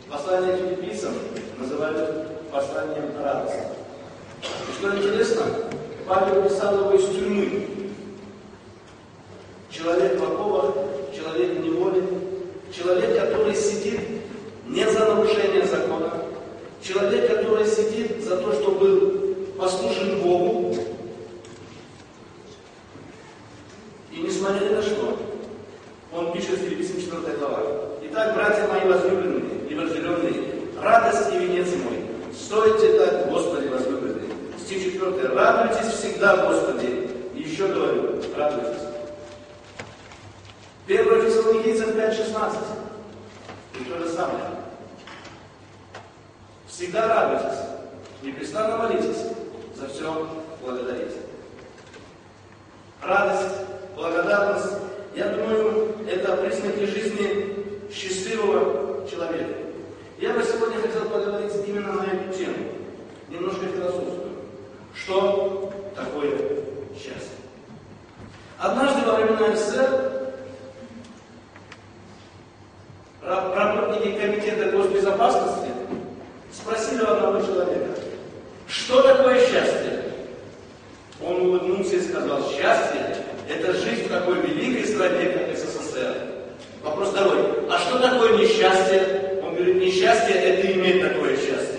Послание филиппийцам называют посланием радости. И что интересно, Павел писал его из тюрьмы. Человек в оковах, человек в неволе, человек, который сидит не за нарушение закона, человек, который сидит за то, что был послушен Богу. И несмотря ни на что, он пишет в Филиппийцам 4 глава. Итак, братья мои возлюбленные и вожделенные, радость и венец мой, стойте так, Господи возлюбленные. Стих 4. Радуйтесь всегда, Господи. И еще говорю, радуйтесь. 1 Фессалоникийцам 5:16. И то же самое. Всегда радуйтесь, непрестанно молитесь, за все благодарите. Радость, благодарность, я думаю, это признаки жизни счастливого человека. Я бы сегодня хотел поговорить именно на эту тему, немножко философскую. Что такое счастье? Однажды во времена СССР работники комитета госбезопасности спросили у одного человека, что такое счастье? Он улыбнулся и сказал, счастье – это жизнь в такой великой стране, как СССР. Вопрос второй, а что такое несчастье? Он говорит, несчастье – это иметь такое счастье.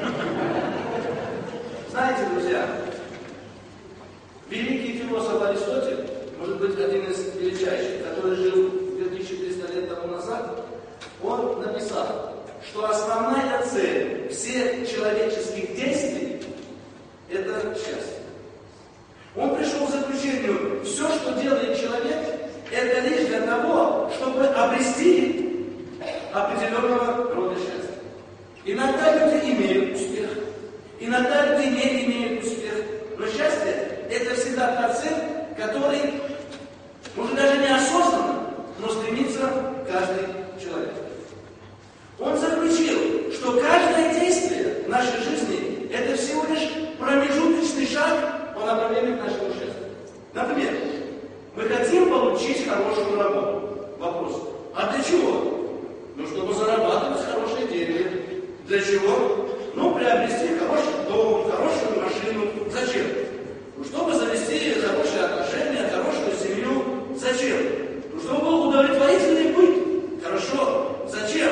Знаете, друзья, великий философ Аристотель, может быть, один из величайших, который жил 2300 лет тому назад, он написал, что основная цель всех человеческих действий – это счастье. Он пришел к заключению, все, что делает человек, это лишь для того, чтобы обрести определенного рода счастье. Иногда люди имеют успех, иногда люди не имеют успех, но счастье – это всегда та цель, которой, может, даже неосознанно, но стремится каждый человек. Он заключил, что каждое действие в нашей жизни – это всего лишь промежуточный шаг по направлению к нашему счастью. Например, мы хотим получить хорошую работу. Вопрос, а для чего? Ну, чтобы зарабатывать хорошие деньги. Для чего? Ну, приобрести хороший дом, хорошую машину. Зачем? Ну, чтобы завести хорошие отношения, хорошую семью. Зачем? Ну, чтобы был удовлетворительный быт. Хорошо. Зачем?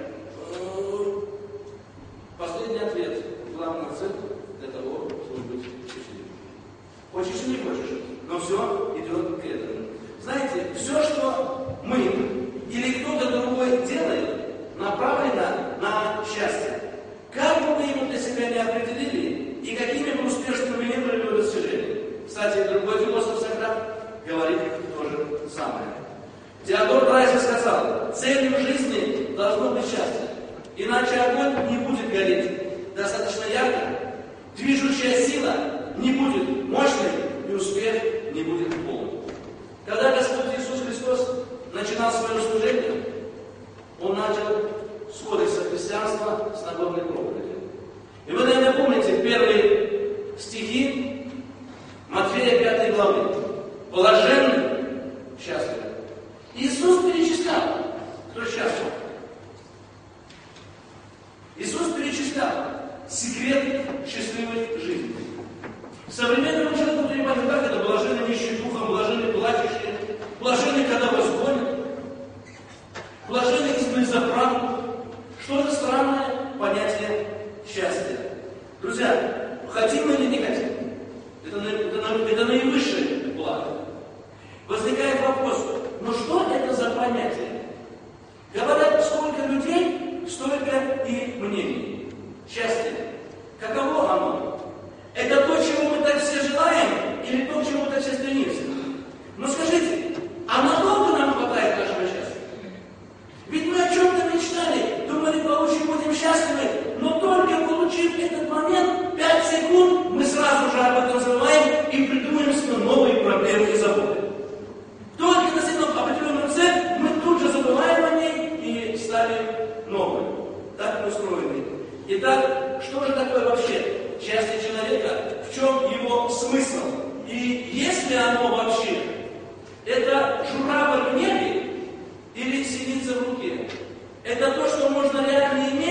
Последний ответ. Главная цель для того, чтобы быть счастливым. Хочешь или не хочешь, но все идет к этому. Знаете, все, что мы или кто-то другой делает, направлено на счастье. Как бы мы его для себя не определили, и какими бы успешными не были его достижения. Кстати, другой философ Сократ говорит то же самое. Теодор Драйзер сказал, целью жизни должно быть счастье. Иначе огонь не будет гореть достаточно ярко, движущая сила не будет мощной, и успех не будет полным. Когда Господь Иисус Христос начинал свое служение, Он начал с кодекса христианства, с Нагорной проповеди. И вы, наверное, помните первые стихи Матфея 5 главы. Блаженны, счастливы. Иисус перечислял, кто счастлив. Иисус перечислял секрет счастливой жизни. Современному человеку понимать, как это блаженны нищие духом, блаженны плачущие, блаженны, когда вас гонят, блаженны изгнаны за правду. Что за странное понятие счастья? Друзья, хотим мы или не хотим? Это наивысшее благо. Возникает вопрос, ну что это за понятие? Говорят, сколько людей, столько и мнений. Счастье. Каково оно? Это то, чего мы так все желаем, или то, к чему мы так все стремимся? Но скажите, а надолго нам хватает нашего счастья? Ведь мы о чем-то мечтали, думали, получим, будем счастливы, но только получив этот момент, 5 секунд, мы сразу же об этом забываем и придумаем себе новые проблемы и заботы. Только достигнув определенную цель, мы тут же забываем о ней и ставим новую. Так мы устроены. Итак, что же такое вообще счастье человека? В чем его смысл? И есть ли оно вообще? Это журавль в небе или синица в руке? Это то, что можно реально иметь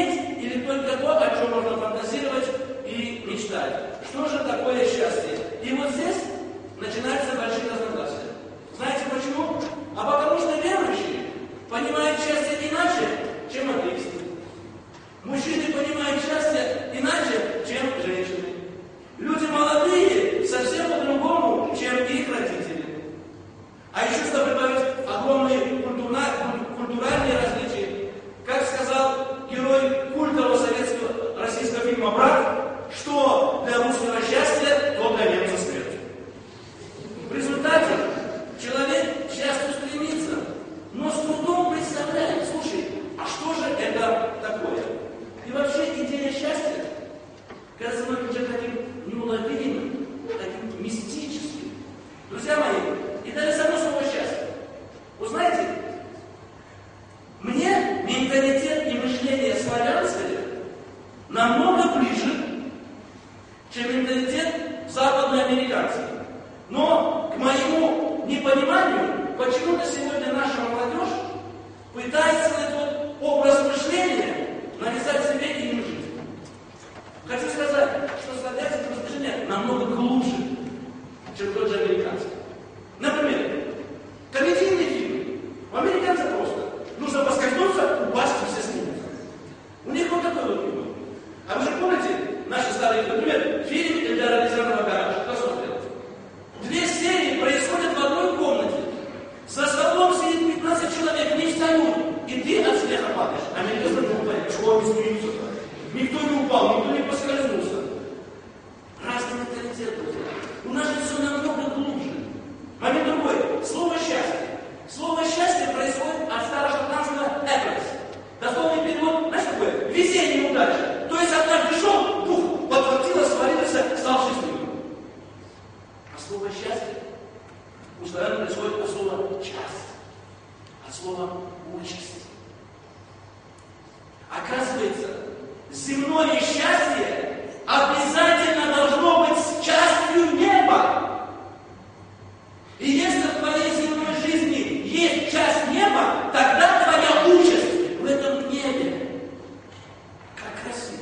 почему-то сегодня наша молодежь пытается этот образ мышления навязать себе и им жизнь. Хочу сказать, что славянское мышление намного глубже, чем тот же американский. Например, комедийные фильмы. У американцев просто. Нужно поскользнуться, упасть и все снимутся. У них вот такой вот юмор. А вы же помните наши старые, например, фильм Эльдара Рязанова «Гараж». Кто смотрел? 2 серии происходят в одной комнате. За столом сидит 15 человек, не встают. И ты от смеха падаешь. Американцы не упали. Чего они смеются-то? Никто не упал, никто не поскользнулся. Разный менталитет, друзья. У нас же все намного глубже. Момент другой. Слово «счастье». Слово «счастье» происходит от старошотландского «happiness». Дословный перевод, знаешь, такое? Везение и удача. То есть однажды шел, бух, подхватило, свалился, стал счастливым. А слово «счастье» у славян происходит от слова «часть», от слова «участь». Оказывается, земное счастье обязательно должно быть частью неба. И если в твоей земной жизни есть часть неба, тогда твоя участь в этом небе. Как красиво.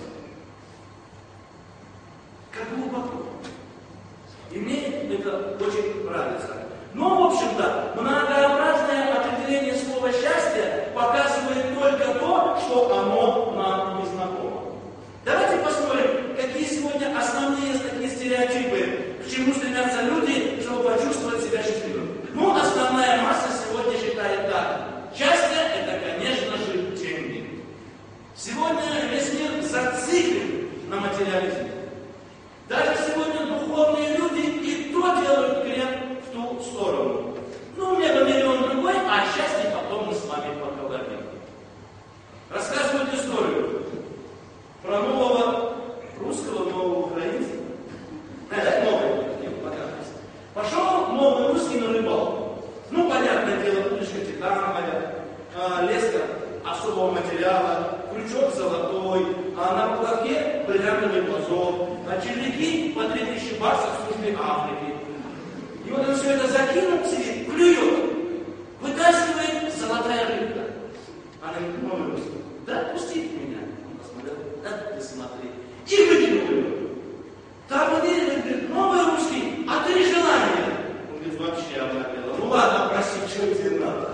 Как глубоко. И мне это очень нравится. Но, в общем-то, многообразное определение слова «счастье» показывает только то, что оно нам не знакомо. Давайте посмотрим, какие сегодня основные такие стереотипы, к чему стремятся люди, чтобы почувствовать себя счастливым. Ну, основная масса сегодня считает так. Счастье – это, конечно же, деньги. Сегодня весь мир зациклен на материализме. Даже сегодня духовные люди и то делают крен в ту сторону. Ну, у меня бы миллион другой, а счастье потом мы с вами поговорим. Рассказывают историю про нового русского, нового украинца. Новый, пошел новый русский на рыбалку. Ну, понятное дело, удочка титановая, леска особого материала, крючок золотой, а на поплавке бриллиантовый глазок, а червяки по 3000 баксов в службе Африки. И вот он все это закинул, сидит, клюет, вытаскивает золотая рыбка. Она говорит, новый русский, да отпустите меня. Он посмотрел, да ты смотри. И выкинул ее. Там он верит, говорит, новый русский, а 3 желания. Он говорит, вообще обнаружил. Ну ладно, проси, что тебе надо.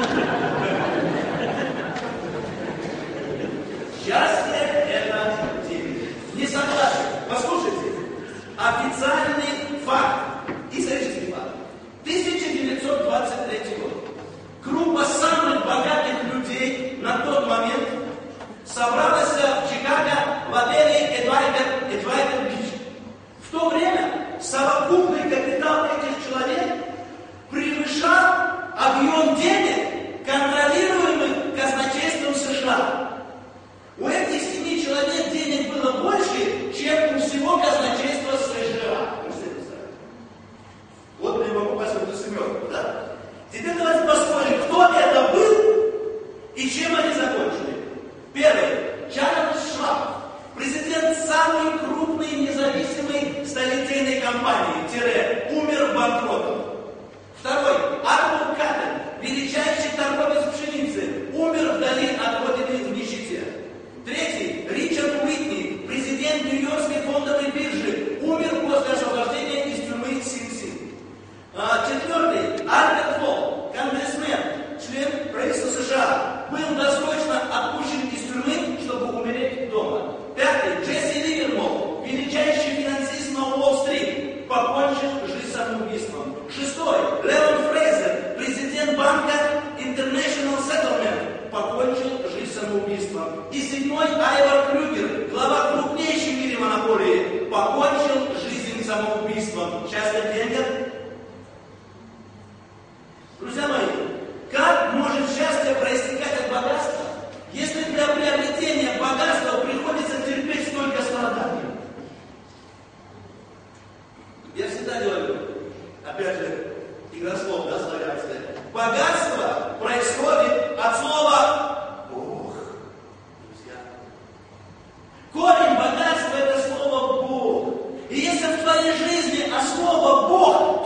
Счастье – это деньги. Не согласен. Послушайте, официальный факт, исторический факт. 1923 год. Группа самых богатых людей на тот момент собралась в Чикаго в отеле Эдвайдер Бич. В то время совокупный капитал этих человек превышал объем денег, контролируемых казначейством США. У этих 7 человек денег было больше, чем у всего казначейства США. Вот я могу попасть в эту семерку, да? Теперь давайте посмотрим, кто это был и чем они закончили. Первый. Чарльз Шваб, президент самой крупной независимой сталелитейной компании, умер банкротом. Второй. Артур Каттен, величайший торговец пшеницы, умер вдали от родины в нищете. Третий. Ричард Уитни, президент Нью-Йоркской фондовой биржи, умер после освобождения из тюрьмы Син-Син. Четвертый. Альберт Фолл, конгрессмен, член правительства США, был досрочно отпущен из тюрьмы, чтобы умереть дома. Пятый. Джесси Ливермол, величайший финансист на Уолл-стрит, покончил жизнь самоубийством. Шестой. Леон Фрейзер, президент банка International Settlement, покончил жизнь самоубийством. И седьмой. Айвар Крюгер, глава крупнейшей в мире монополии, покончил жизнь самоубийством. Счастье денег? Друзья мои, как может счастье проистекать от богатства, если для приобретения богатства приходится терпеть столько страданий? Я всегда говорю, опять же, игра слов, да, славянская. Богатство происходит от слова «Бог». Друзья. Корень богатства – это слово «Бог». И если в твоей жизни от слова «Бог»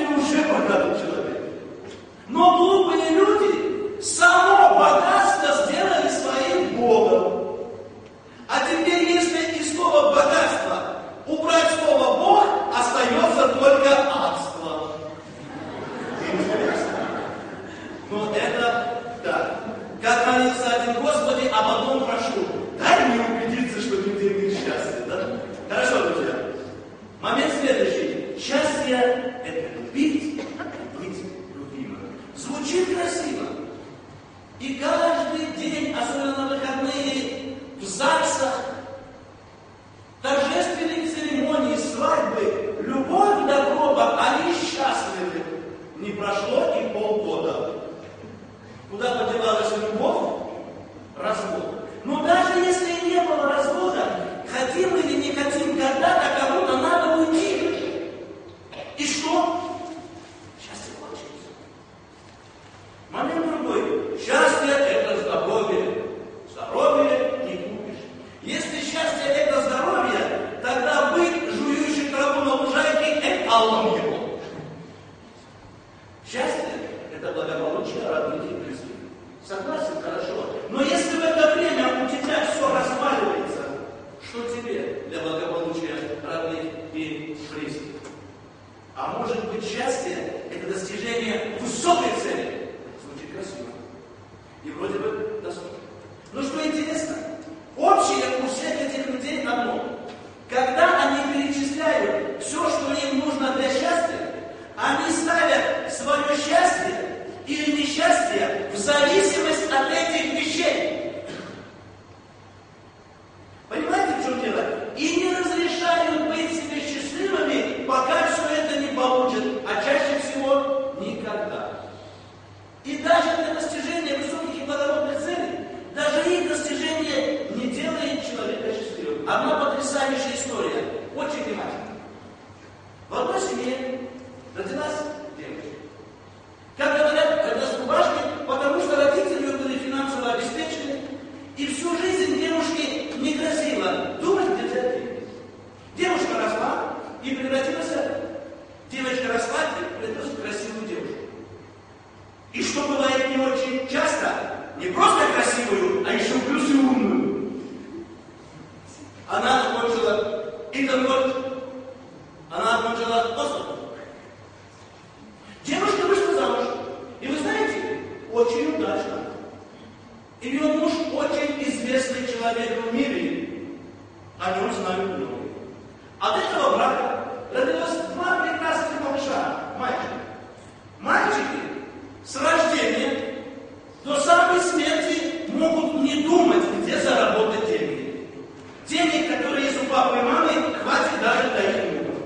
О нем знают многие. От этого брака родилось два прекрасных малыша, мальчика. Мальчики с рождения до самой смерти могут не думать, где заработать деньги. Денег, которые есть у папы и мамы, хватит даже до их внуков.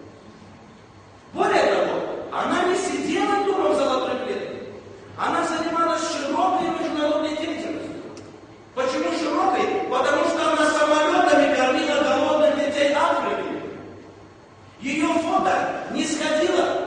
Более того, она не сидела дома в золотой клетке. Она занималась широкой международной деятельностью. Почему широкой? Потому что она самолетами кормила голодных детей Африки. Ее фото не сходило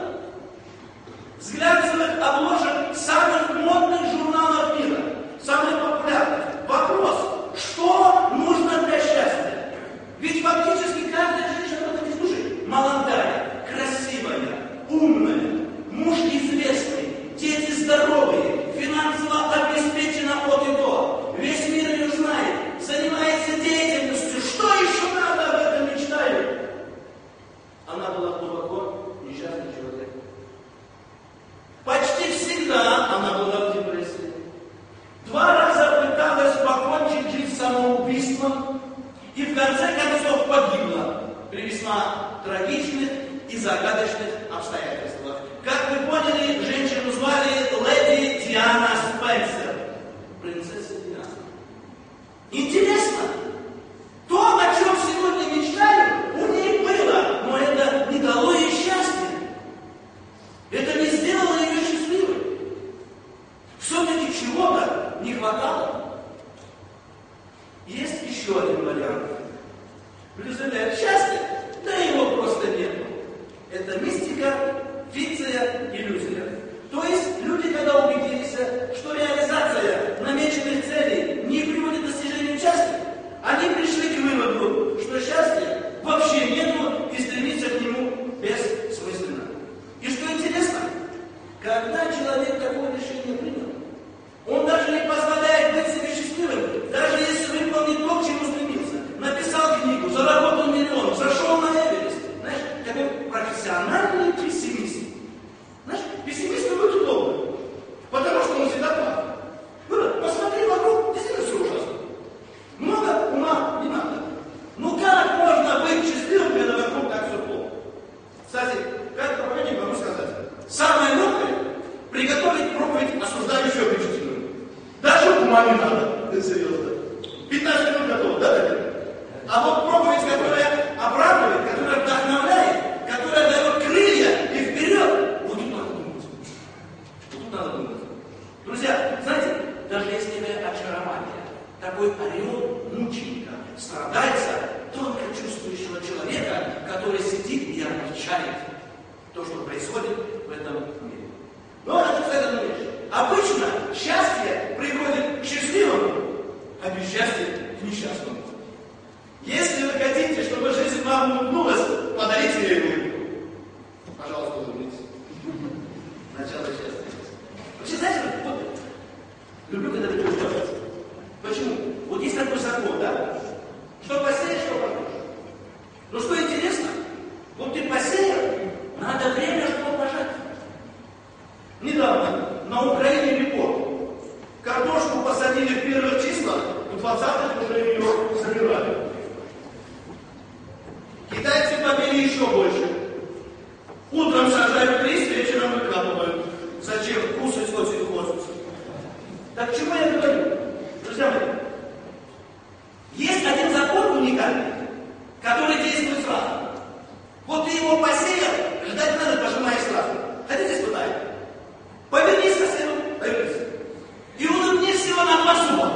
с глянцевых обложек самых модных журналов мира, самых популярных. Вопрос, что нужно для счастья? Ведь фактически каждая женщина в этом слушает. Молодая, красивая, умная, муж известный, дети здоровые, финансово обеспечена от и до. Весь мир ее знает, занимается деятельностью. Что еще надо, об этом мечтаю? Она была глубоко несчастный человек. Почти всегда она была в депрессии. 2 раза пыталась покончить жизнь самоубийством и в конце концов погибла при весьма трагичных и загадочных обстоятельствах. Как вы поняли, женщину звали леди Диана Спенсер. Принцесса Диана. Интересно, то, о чем сегодня мечтаю, у ней было, но это не дало ей счастья. Это не сделало ее счастливой. Все-таки чего-то не хватало. Есть еще один вариант. Представляют счастье, да его просто нет. Это мистика, фикция, иллюзия. То есть люди, когда убедились, что реализация намеченных целей не приводит к достижению счастья, они пришли к выводу, что счастья вообще нету и стремиться к нему бессмысленно. И что интересно, когда человек такое решение принял, он даже не позволяет быть себе счастливым, даже если выполнит то, к чему стремился. Написал книгу, заработал миллион, зашел на Эверест. Знаешь, такой профессиональный пессимист. Знаешь, пессимистом быть удобно, потому что он всегда прав. Ну, посмотри вокруг, действительно все ужасно. Много ума не надо. Ну как можно быть счастливым, когда вокруг так все плохо? Кстати, как проповедник могу сказать, самое легкое — приготовить проповедь, осуждающую обличительную. Даже ума не надо, это серьезно. 15 минут готово, да? А вот проповедь, которая оправдывает, которая вдохновляет, которая дает крылья и вперед, вот тут надо думать. Вот тут надо думать. Друзья, знаете, даже если это очарование, такой орел мученика, страдается только чувствующего человека, который сидит и отмечает то, что происходит в этом мире. Но это, кстати, одна вещь. Обычно счастье приходит к счастливому, а бесчастье к несчастному. Если вы хотите, чтобы жизнь вам улыбнулась, подарите ей улыбку. Пожалуйста, улыбнитесь. Начало счастья. Вообще, знаете, вот, люблю, когда люди улыбаются. Почему? Вот есть такой закон, да? Что посеешь, что пожнешь. Но что интересно, вот ты посеял, надо время, чтобы пожать. Недавно на Украине рекорд. Картошку посадили в первых числах, в 20-х уже ее собирали. Китайцы побили еще больше. Утром сажают лист, вечером выкапывают. Зачем? Кусать очень хочется. Так к чему я говорю? Друзья мои, есть один закон уникальный, который действует сразу. Вот ты его посеял, ждать надо, пожимая сразу. Хотите испытать? Повернись к соседу, повернись. И улыбнись его на 2 зуба.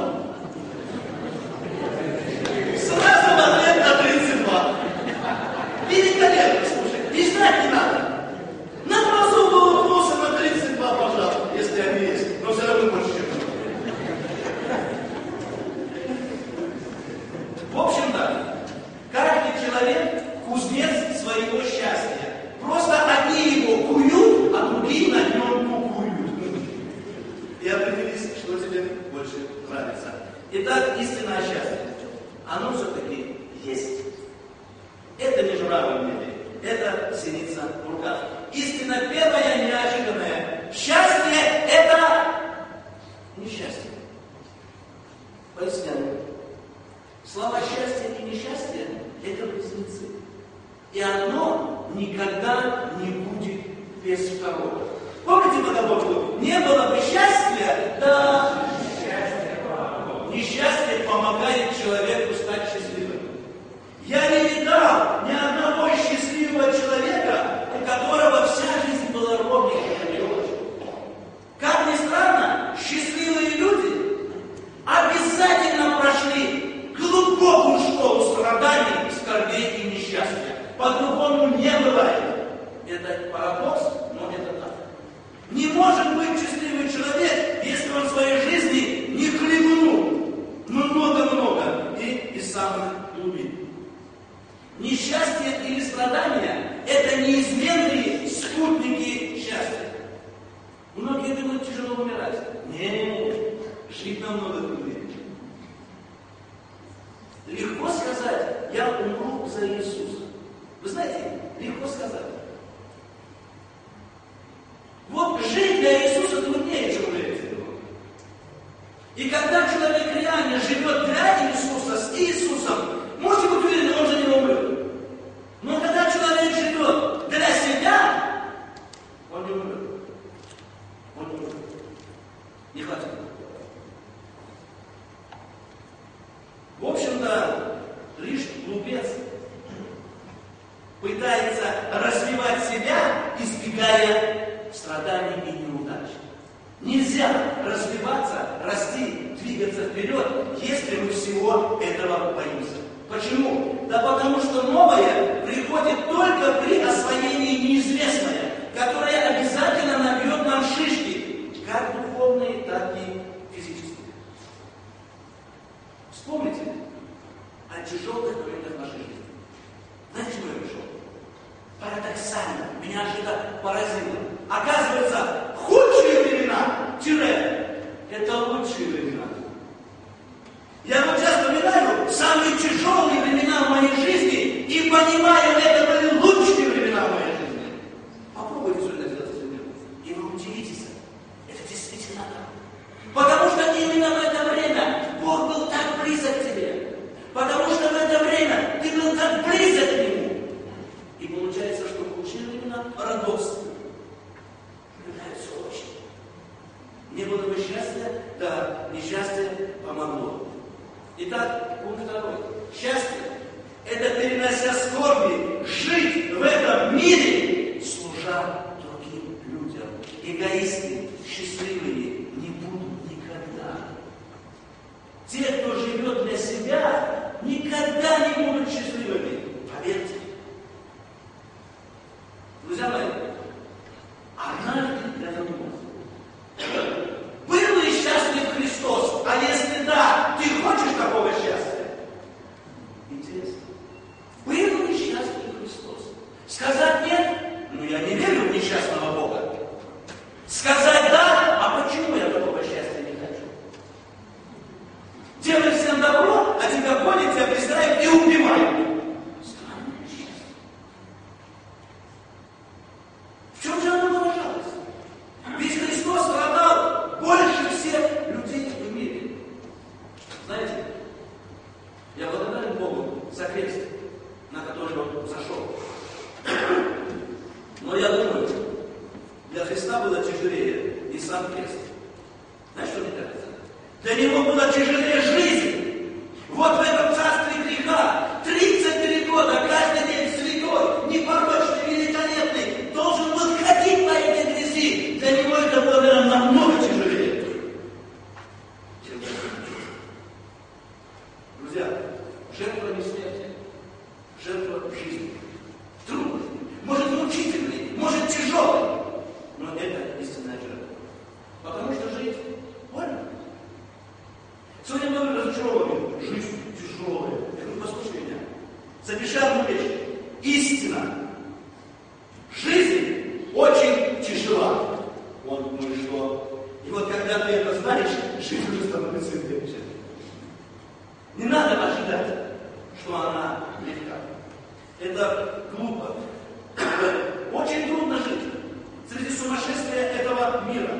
Сразу в ответ на 32. Великолепно, слушай, и ждать не надо. На 2 зуба улыбнулся, на 32, пожалуйста, если они есть. Но все равно больше, чем в общем, да, каждый человек кузнец своего счастья. Просто одни его куют, а другие на нем кукуют. И определись, что тебе больше нравится. Итак, истинное счастье. Оно все-таки есть. Это не журавль в небе, это синица в руках. Истина первая, неожиданная. Счастье — это несчастье. Поясняю. Слова Слова счастья и несчастья – это близнецы. И одно никогда не будет без второго. Помните, когда Бог говорит, не было бы счастья, да несчастье помогает человеку стать счастливым. Я не видал ни одного счастливого человека, у которого вся жизнь была ровненькой. Как ни странно, счастливые люди обязательно прошли глубокую школу страданий, скорбей и несчастья. По-другому не бывает. Это парадокс, но это так. Не может быть счастливый человек, если он в своей жизни не хлебнул много-много и из самых глубин. Несчастье или страдания – это неизменные спутники счастья. Многие думают, тяжело умирать. Нет, жить намного труднее. Легко сказать, я умру за Иисуса. Вы знаете, легко сказать. Вот жить для Иисуса труднее, чем умереть. И когда человек реально живет для Иисуса, с Иисусом, можете быть уверены, он за него умрет. Но когда человек живет для себя, он не умрет. Он не умрет. Не хватит. В общем-то, лишь глупец пытается развивать себя, избегая страданий и неудач. Нельзя развиваться, расти, двигаться вперед, если мы всего этого боимся. Почему? Да потому что новое приходит только при освоении неизвестного, которое обязательно набьет нам шишки, как духовные, так и физические. Вспомните о тяжелых моментах нашей жизни. Знаете, что я пришел? Парадоксально, меня же это поразило. Оказывается, худшие времена, это лучшие времена. Я вот сейчас вспоминаю самые тяжелые времена в моей жизни и понимаю, это были лучшие времена в моей жизни. Попробуйте сегодня сделать это мир. И вы удивитесь. Это действительно так. Потому что именно в это время Бог был так близок к тебе. Потому что в это время ты был так близок к Нему. И получается, что в лучшие времена парадокс. Являются очень. Не было бы счастья, да несчастье помогло. Итак, пункт второй. Счастье – это, перенося скорби, жить в этом мире, служа другим людям. Эгоисты, счастливые не будут никогда. Те, кто живет для себя, никогда не будут счастливыми. Поверьте. Друзья мои, однажды я задумался. Был ли счастлив Христос? А если да, ты хочешь такого счастья? Интересно. Был ли счастлив Христос? Сказать нет? Ну я не верю в несчастного Бога. Сказать да? А почему я такого счастья не хочу? Делай всем добро, а тебя гонят, тебя пристраивают и убивают. Странное счастье. В чем же оно выражалось? Ведь Христос страдал больше всех людей в мире. Знаете, я благодарен Богу за крест, на который Он зашел. Но я думаю, для Христа было тяжелее и сам крест. Знаете, что мне кажется? Для Него было тяжелее жизнь. Вот в этом царстве греха 33 года, каждый день святой, непорочный, великолепный, должен был ходить по этой грязи. Для Него это было, наверное, намного тяжелее, чем для нас. Друзья, жертва не смерти, жертва жизни. Трудно, может мучительный, может тяжелый, но это истинная жертва. Потому что жить больно. Сегодня мы разочарованы. Жизнь тяжелая. Я говорю, послушай меня. Запиши одну вещь. Истина. Жизнь очень тяжела. Вот, ну и что? И вот когда ты это знаешь, жизнь уже становится легче. Не надо ожидать, что она легка. Это глупо. Очень трудно жить среди сумасшествия этого мира,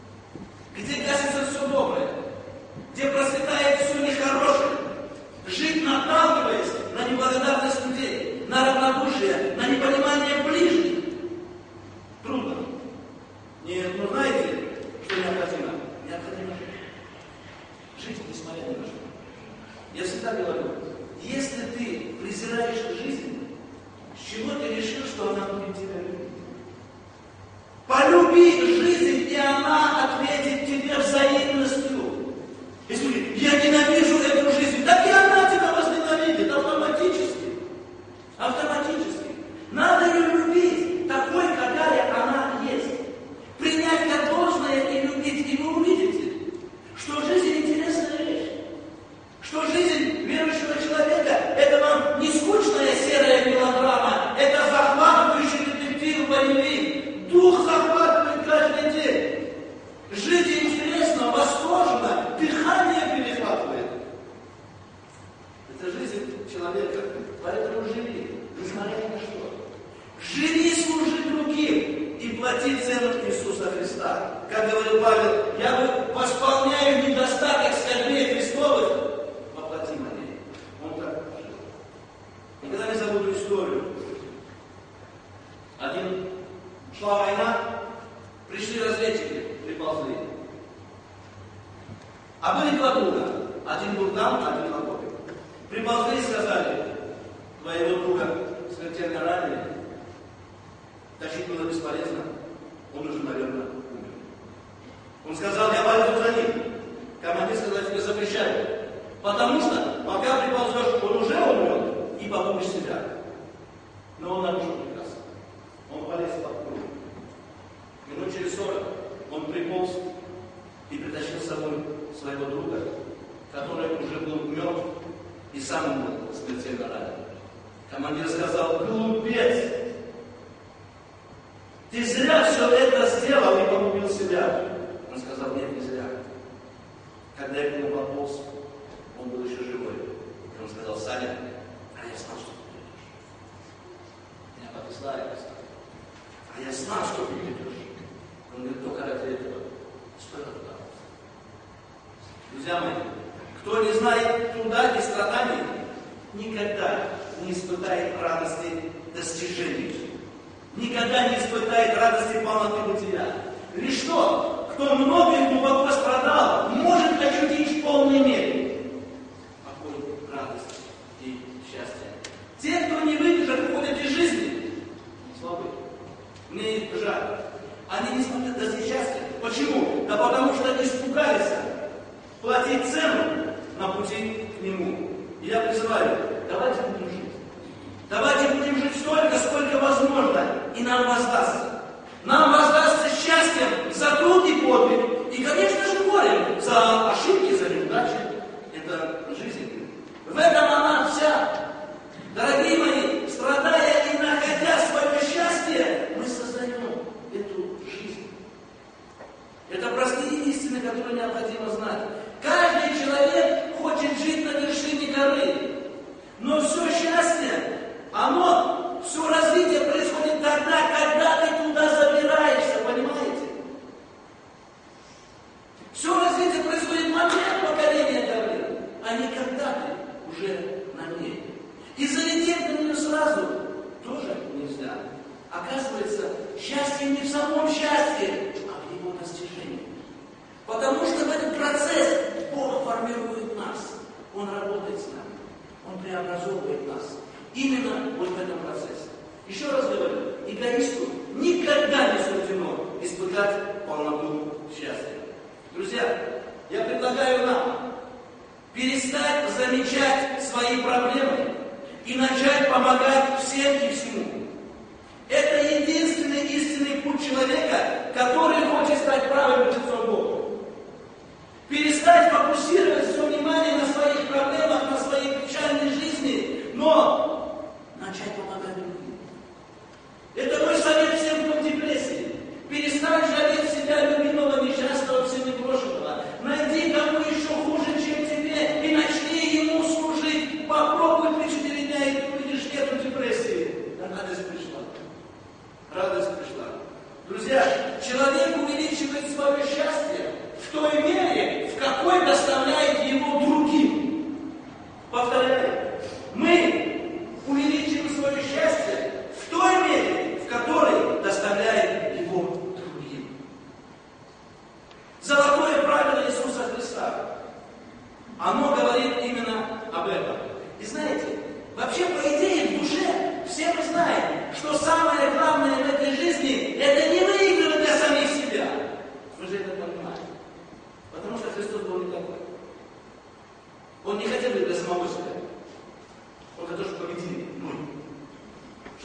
где гасится все доброе, где процветает все нехорошее. Жить всегда говорю, если ты презираешь жизнь, с чего ты решил, что она будет тебя любить? Полюби жизнь, и она ответит тебе взаимностью. Если ты говоришь, я ненавижу эту жизнь, так и она тебя возненавидит автоматически. Автоматически. Надо ее любить такой, какая она есть. Принять как должное и любить. И вы увидите, что жизнь интересная вещь. Что жизнь верующего человека – это вам не скучная серая мелодрама, это захватывающий детектив боевик. Дух захватывает каждый день. Жить интересно, восторженно, дыхание перехватывает. Это жизнь человека. Поэтому живи, несмотря ни на что. Живи, служи другим и плати цену Иисуса Христа. Как говорил Павел, я восполняю недостаток скорбей Христовых, воплоти моей. Он так жил. Никогда не забуду историю. Шла война, пришли разведчики, приползли. А были два друга. Один был там, один на поле. Приползли и сказали, твоего друга смертельно ранили. Тащить было бесполезно. Он уже, наверное, умер. Он сказал, я пойду за ним. Командир сказал, тебе запрещаю. Потому что, пока приползешь, он уже умрет, и погубишь себя. Но он нарушил приказ. Он полез под круг. Минут через 40 он приполз и притащил с собой своего друга, который уже был мертв и сам был смертельно ранен. Командир сказал, глупец! Ты зря все это сделал и погубил себя. Он сказал, нет, не зря. Когда я к нему пополз, он был еще живой. И он сказал, Саня, а я знал, что ты придешь. Меня подослали, а я знал, что ты придешь. Он говорит, только ради этого стоило туда. Друзья мои, кто не знает труда и страданий, никогда не испытает радости достижений. Никогда не испытает радости полноты бытия. Лишь тот, кто много и глубоко страдал, может ощутить в полной мере покой, радость и счастье. Те, кто не выдержит, уходят из жизни, слабы. Мне их жаль. Они не смогут достичь счастья. Почему? Да потому что испугались платить цену на пути к нему. И я призываю, давайте будем жить. Давайте будем жить столько, сколько возможно, и нам воздастся. Нам воздастся счастьем за труд и подвиг. И, конечно же, горем за ошибки, за неудачи. Это жизнь. В этом она вся. Дорогие мои, страдая и находя свое счастье, мы создаем эту жизнь. Это простые истины, которые необходимо знать. Каждый человек хочет жить на вершине горы. Но все счастье, все развитие происходит тогда, когда ты туда забираешься, понимаете? Все развитие происходит в момент покорения горы, а не когда ты уже на ней. И залететь на нее сразу тоже нельзя. Оказывается, счастье не в самом счастье, а в его достижении. Потому что в этот процесс Бог формирует нас. Он работает с нами. Он преобразовывает нас. Именно вот в этом процессе. Еще раз говорю, эгоисту никогда не суждено испытать полноту счастья. Друзья, я предлагаю нам перестать замечать свои проблемы и начать помогать всем и всему. Это единственный истинный путь человека, который хочет стать правым лицом Бога. Перестать фокусировать все внимание на своих проблемах, на своей печальной жизни, но начать помогать другим. Это мой совет всем, кто в депрессии. Перестань жалеть себя, любимого, несчастного, всенеброшенного. Найди кому еще хуже, чем тебе, и начни ему служить. Попробуй 3-4 дня, и ты увидишь, нету депрессии. Радость пришла. Радость пришла. Друзья, человек увеличивает свое счастье в той мере, в какой доставляет его другим. Повторяю.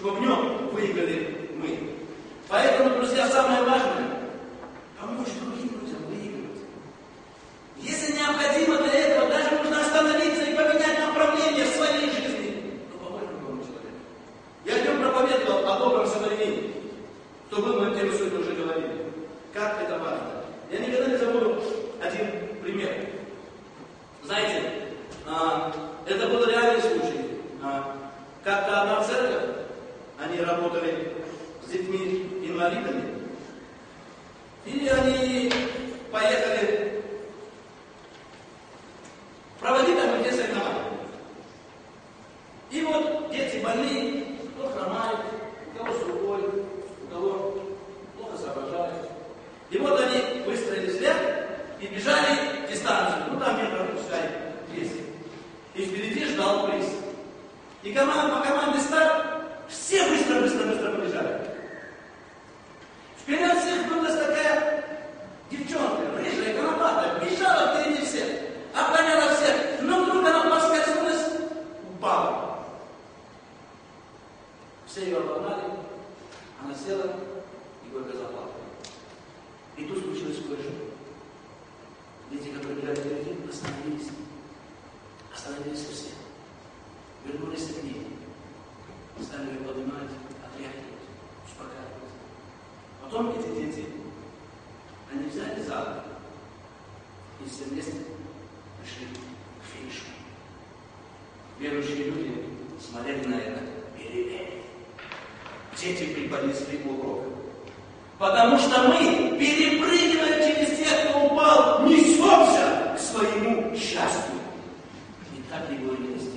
чтобы в нем выиграли мы. Поэтому, друзья, самое важное – помочь другим людям выигрывать. Если необходимо для этого, даже нужно остановиться и поменять направление в своей жизни, то помочь другому человеку. Я днем проповедовал о добром самарянине. Кто был, мы тему сегодня уже говорили. Как это важно. Я никогда не забуду один пример. Знаете, это был реальный случай. Как-то одна церковь, они работали с детьми-инвалидами, и они поехали проводить там детское соревнования. И вот дети больные, кто хромает, у кого с рукой, у кого плохо соображает. И вот они выстроились ряд и бежали дистанцию, ну там метров пускай 200. И впереди ждал приз. И по команде старт все быстро побежали. Вперед всех была такая девчонка, рыжая, конопатая, бежала впереди всех, обгоняла всех, но вдруг она поскользнулась, упала. Все ее обогнали, она села и горько заплакала. И тут случилось кое-что. Дети, которые бежали впереди, остановились все. Вернулись к ней, стали ее поднимать, отряхивать, успокаивать. Потом эти дети, они взяли за руку и все вместе пришли к финишу. Верующие люди смотрели на это и ревели. Дети преподнесли урок. Потому что мы, перепрыгивая через тех, кто упал, несемся к своему счастью. И так его и не достигаем.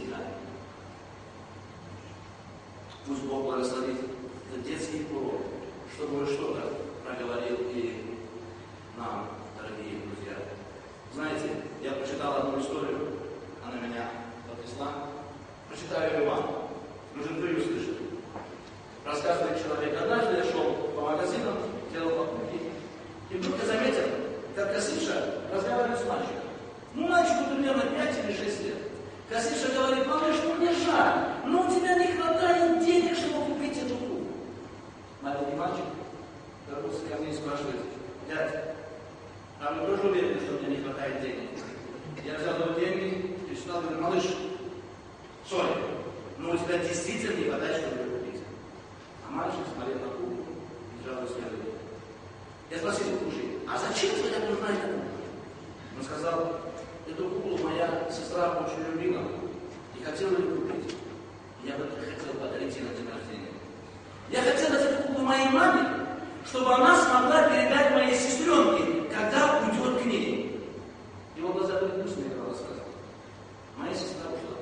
Пусть Бог благословит этот детский урок, чтобы что-то проговорил и нам, дорогие друзья. Знаете, я прочитал одну историю, она меня потрясла. Прочитаю ее вам. Может, вы ее слышали. Рассказывает человек. Однажды я шел по магазинам, делал покупки, и вдруг я заметил, как кассирша разговаривает с мальчиком. Ну, мальчику примерно 5 или 6 лет. Кассирша говорит: малыш, ну мне жаль, но у тебя не хватает денег, чтобы купить эту куклу. Маленький мальчик вернулся ко мне и спрашивает: дядя, а вы тоже уверены, что у меня не хватает денег? Я взял его деньги и сказал: малыш, сори, но у тебя действительно не хватает, чтобы ее купить. А мальчик смотрел на куклу и жалуясь на людей. Я спросил: слушай, а зачем тебе так нужна эта кукла? Он сказал: эту куклу моя сестра очень любила и хотела ее купить. Я бы хотел подарить ей на день рождения. Я хотел дать эту куклу моей маме, чтобы она смогла передать моей сестренке, когда уйдет к ней. Его глаза были грустные, когда рассказывал. Моя сестра ушла.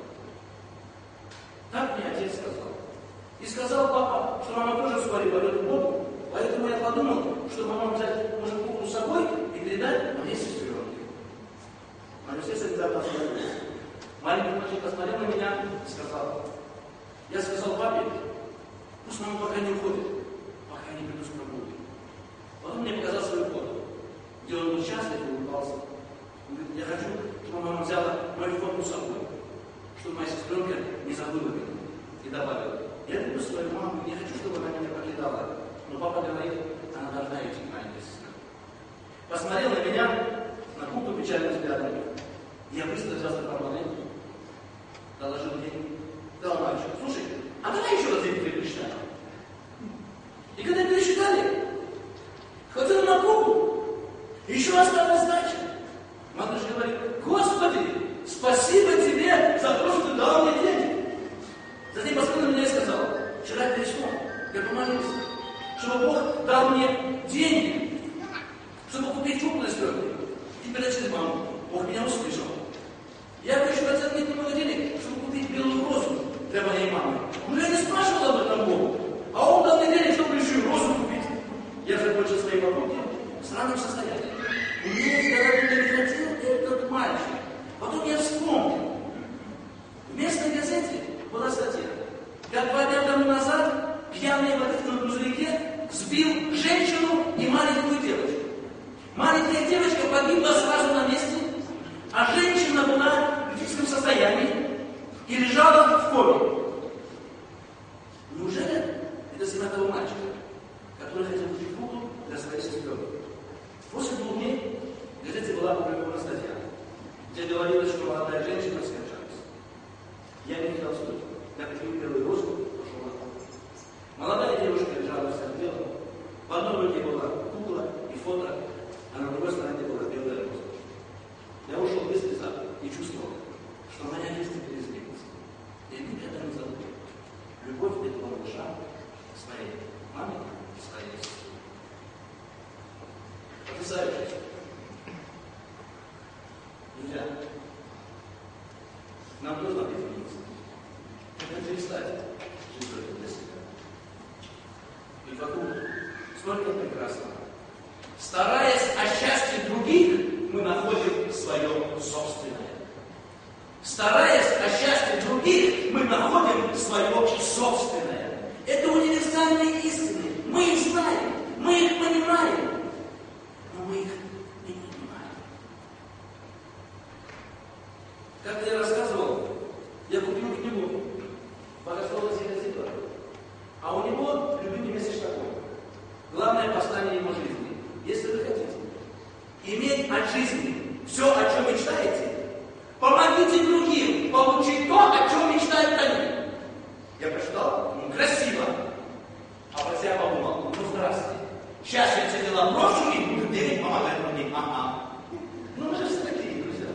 Так мне отец сказал. И сказал папа, что мама тоже вскоре пойдет в Богу, поэтому я подумал, что мама взять может куклу с собой и передать моей сестренке. Мое сердце внезапно остановилось. Маленький мальчик посмотрел на меня и сказал: я сказал папе, пусть мама пока не уходит, пока я не приду с прогулки. Потом мне показал свою фото, где он был счастлив и улыбался. Он говорит: я хочу, чтобы мама взяла мою фото с собой, чтобы моя сестренка не забыла меня. И добавила: я люблю свою маму, не хочу, чтобы она меня покидала. Но папа говорит, она должна идти, маленькая сестра. Посмотрел на меня, на куклу печальным взглядом. Я быстро взял свой портмоне, доложил деньги, дал мальчику: слушай, а давай еще раз деньги пересчитаем. И когда пересчитали, хватило на куклу, еще осталась сдача. Малыш говорит: Господи, спасибо тебе за то, что ты дал мне деньги. Затем посмотрел на меня и сказал: вчера перед сном я помолился, чтобы Бог дал мне деньги, чтобы купить куклу для сестренки. Теперь через маму. Бог меня услышал. Я бы еще хотел иметь немного денег, чтобы купить белую розу для моей мамы. Но я не спрашивал об этом Богу. А он дал мне денег, чтобы еще и розу купить. Я закончил свои покупки в странном состоянии. У меня в голове не хотел этот мальчик. Потом я вспомнил. В местной газете была статья, как 2 дня тому назад пьяный водитель на грузовике сбил женщину и маленькую девочку. Маленькая девочка погибла сразу на месте, а женщина была в критическом состоянии и лежала в коме. Неужели Я не хотел слушать. Я купил первый русский, пошел на кухню. Молодая девушка лежала всем делом. В одной руке была кукла и фото, а на другой стороне была белая роза. Я ушел без слеза и чувствовал, что моя жизнь переизменится. Я никогда не забуду любовь этого малыша к своей маме, к своей сестре. Потрясающе. Друзья, нам тоже надо измениться. Это перестать жить только для себя. И вокруг столько прекрасного. Стараясь о счастье других, мы находим свое собственное. Стараясь о счастье других, мы находим свое собственное. Это универсальные истины. Мы их знаем, мы их понимаем, но мы их не понимаем. Как я рассказывал, я купил книгу богослова Зига Зиглера, а у него любимый месседж такой. Главное послание его жизни. Если вы хотите иметь от жизни все, о чем мечтаете, помогите другим получить то, о чем мечтают они. Я прочитал, красиво. А про себя подумал, здравствуйте. Сейчас я все дела брошу и буду бегать, помогать другим. Ага. Мы же все такие, друзья.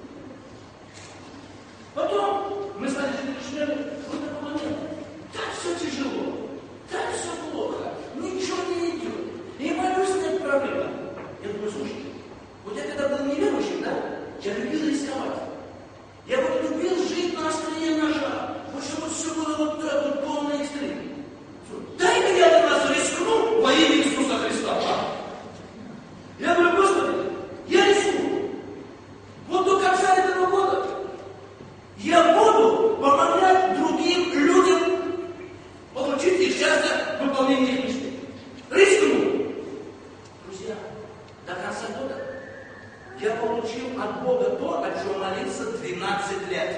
Потом мы стали жить в такой момент. Так все тяжело, так все плохо, ничего не идет. И молюсь, нет проблемы. Я думаю, слушайте, вот я когда был неверующим, да, я любил рисковать. Я вот любил жить на острие ножа. Вот чтобы все было вот так, вот полный экстрим. Дай-ка я один раз рискну во имя Иисуса Христа. Я говорю, Господи, я рискну. Вот до конца этого года я буду помогать другим людям получить их счастье в выполнении их мечты. Рискну. Друзья, до конца года я получил от Бога то, о чем молился 12 лет.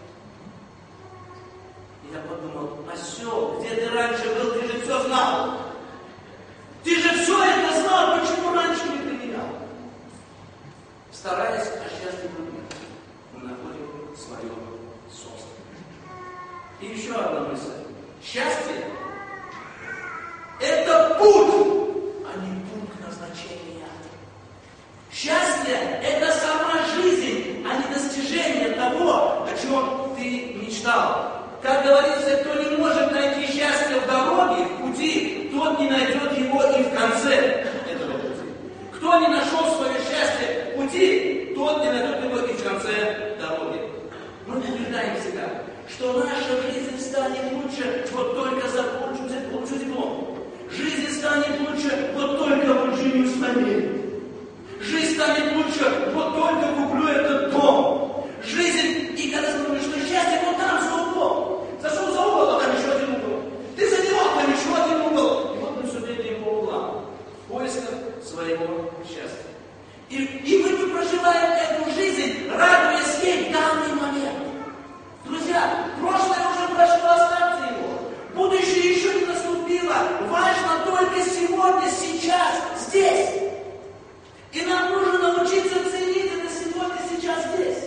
И я подумал, осел, где ты раньше был, ты же все знал. Ты же все это знал, почему раньше не применял? Стараясь о счастье других, мы находим свое собственное. И еще одна мысль. Счастье – это путь, а не пункт назначения. Счастье – это сама жизнь, а не достижение того, о чем ты мечтал. Как говорится, кто не может найти счастье в дороге, в пути, тот не найдет его и в конце этого пути. Кто не нашел свое счастье в пути, тот не найдет его и в конце дороги. Мы убеждаем себя, что наша жизнь станет лучше, вот только получу диплом. Жизнь станет лучше, вот только вот женюсь в Америке. Жизнь станет лучше, вот только куплю этот дом. Жизнь, и когда думаешь, что счастье вот там, за углом. Зашел за угол, а там еще один угол. Ты за него, там еще один угол. И вот мы все бегаем по углам в поисках своего счастья. И мы не проживаем эту жизнь, радуясь ей в данный момент. Друзья, прошлое уже прошло, оставьте его. Будущее еще не наступило. Важно только сегодня, сейчас, здесь. И нам нужно научиться ценить это сегодня, сейчас, здесь.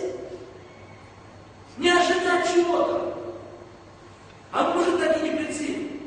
Не ожидать чего-то. А может так и не прийти.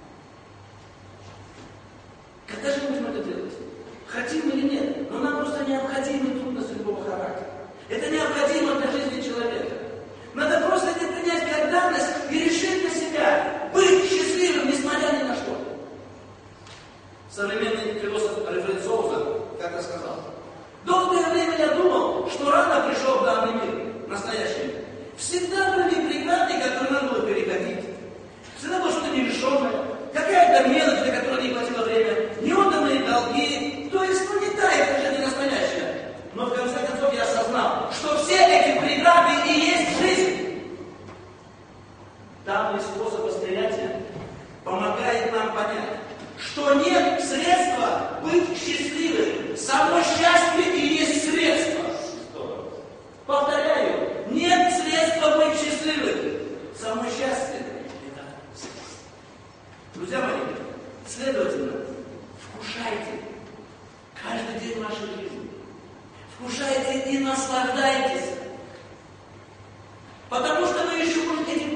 Когда же будем это делать? Хотим или нет? Но нам просто необходимы трудности любого характера. Это необходимо для жизни человека. Надо просто это принять как данность и решить для себя быть счастливым, несмотря ни на что. Современный философ Альфред Соуза как-то сказал: долгое время я думал, что рано пришел в данный мир, настоящий мир. Всегда были преграды, которые надо было переходить. Всегда было что-то нерешенное, какая-то мелочь, для которой не хватило времени, неотданные долги. То есть, не та, это же не настоящая. Но в конце концов я осознал, что все эти преграды и есть жизнь. Данный способ восприятия помогает нам понять, что нет средства быть счастливым. Само счастье и есть средство. Повторяю, нет средства быть счастливым. Само счастье – это средство. Друзья мои, следовательно, вкушайте каждый день вашей жизни. Вкушайте и наслаждайтесь. Потому что вы еще можете этим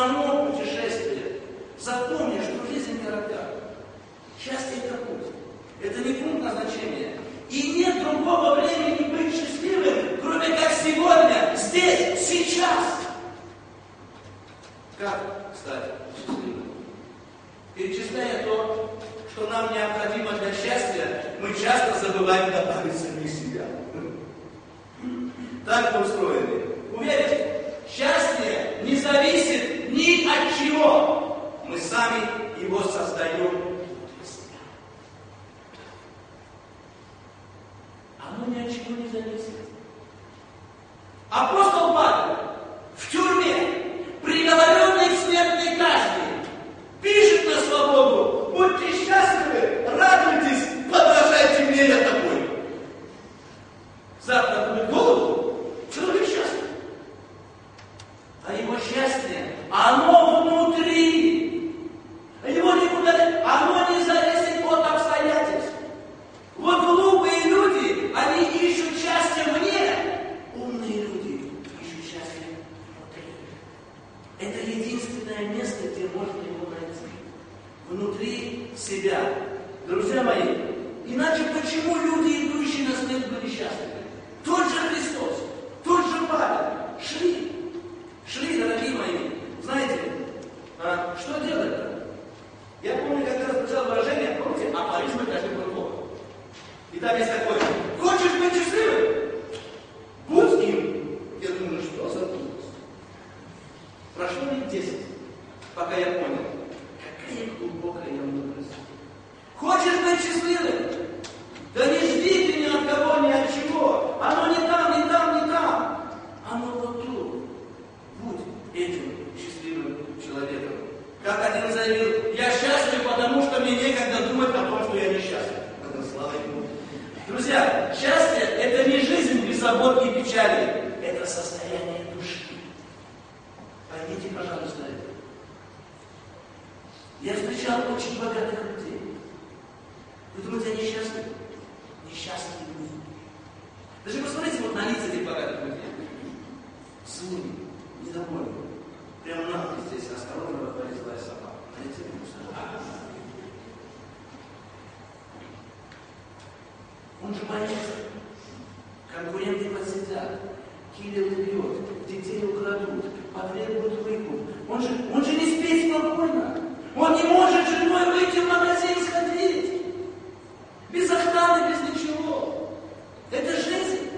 само путешествие. Запомни, что жизнь коротка. Счастье это путь. Это не пункт назначения. И нет другого времени быть счастливым, кроме как сегодня, здесь, сейчас. Как стать счастливым? Перечисляя то, что нам необходимо для счастья, мы часто забываем добавить самих себя. Так мы устроены. Уверен, счастье не зависит ни от чего. Мы сами его создаем для себя. Оно ни от чего не зависит. Апостол Павел в тюрьме, приговоренный к смертной казни, пишет на свободу: будьте счастливы, радуйтесь, подражайте мне, я такой. Завтра будет голод, человек счастлив. А его счастье, оно внутри. Его никуда, оно не зависит от обстоятельств. Вот глупые люди, они ищут счастье вне. Умные люди ищут счастье внутри. Это единственное место, где можно его найти. Внутри себя. Друзья мои, иначе почему люди, идущие на смерть, были счастливы? Тот же Христос, тот же Павел шли, дорогие мои. Знаете, что делать-то? Я помню, когда размышлял выражение, помните, афоризмы каждый другого. И там есть такое: хочешь быть счастливым? Будь им. Я думаю, что запутался. Прошло лет 10, пока я понял, какая глубокая мудрость. Хочешь быть счастливым? Да не жди ты ни от кого, ни от чего. Оно не там, не там, не там. Оно вот тут. Будь этим счастливым человеком. Как один заявил: я счастлив, потому что мне некогда думать о том, что я несчастлив. Слава Ему. Друзья, счастье – это не жизнь без забот и печали. Это состояние души. Поймите, пожалуйста, это. Я встречал очень богатых людей. Вы думаете, они счастливы? Несчастные люди. Даже посмотрите вот на лица этих богатых людей. Злые, недовольные. Прямо надпись здесь: осторожно, выходит злая собака. На лице он же боится. Конкуренты подсидят, киллер убьет, детей украдут, потребуют выкуп. Он же не спит спокойно. Он не может с женой выйти в магазин сходить. Без охраны, без ничего. Это жизнь.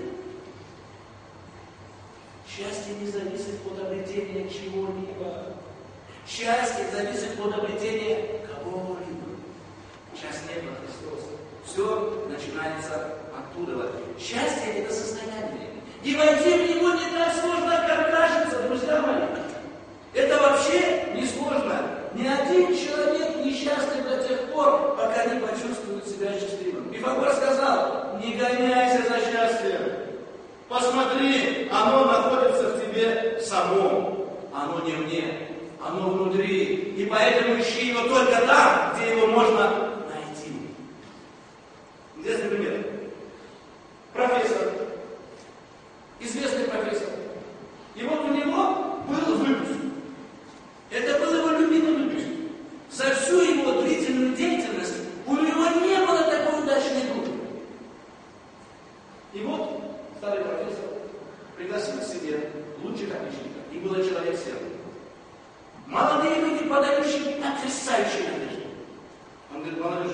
Счастье не зависит от обретения чего-либо. Счастье зависит от обретения кого-либо. Сейчас небо, Христос. Все начинается оттуда. Счастье – это состояние. И войти в него не так сложно, как кажется, друзья мои. Это вообще не сложно. Ни один человек несчастлив до тех пор, пока не почувствует себя счастливым. Пифагор сказал: не гоняйся за счастьем. Посмотри, оно находится в тебе самом. Оно не вне, оно внутри. И поэтому ищи его только там, где его можно найти. Интересный пример. Профессор, известный профессор. И вот у него был выпуск. Это был его любимый выпуск. За всю его длительную деятельность у него не было такой удачной группы. И вот старый профессор пригласил к себе лучших отличников. И было человек 7. Молодые люди, подающие потрясающие надежды. Он говорит: молодежь,